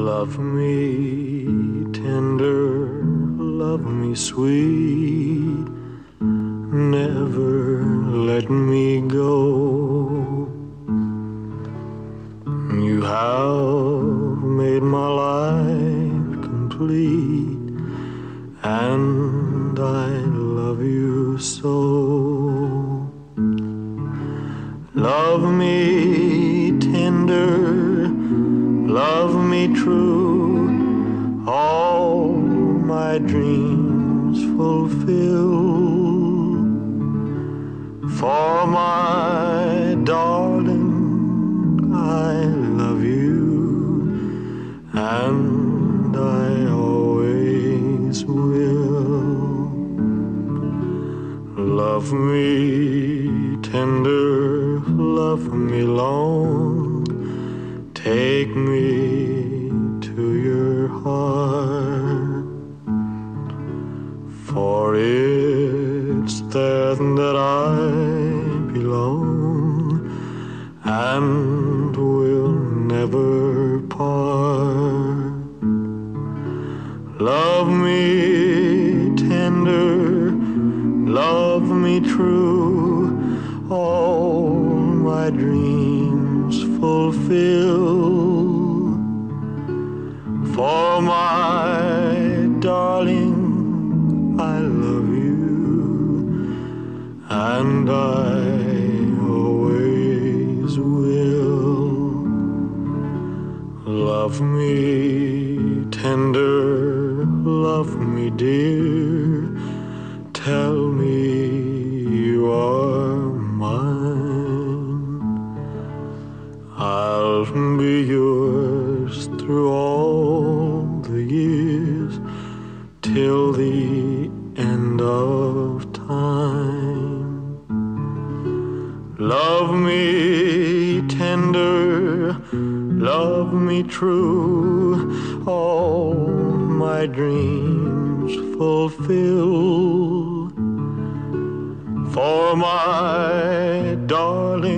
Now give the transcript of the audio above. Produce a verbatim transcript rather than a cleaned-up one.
Love me tender, love me sweet, never let me go. You have made my life complete, and I love you so. Love me tender, love me true, all my dreams fulfill. For my darling, I love you, and I always will. Love me tender, love me long, take me to your heart, for it's there that I belong and will never part. Love me tender, love me true, all my dreams fulfill. For my darling, I love you, and I always will. Love me tender, love me dear, tell me you are mine. I'll be yours through all the years, till the end of time. Love me tender, love me true, all my dreams fulfill. For my darling,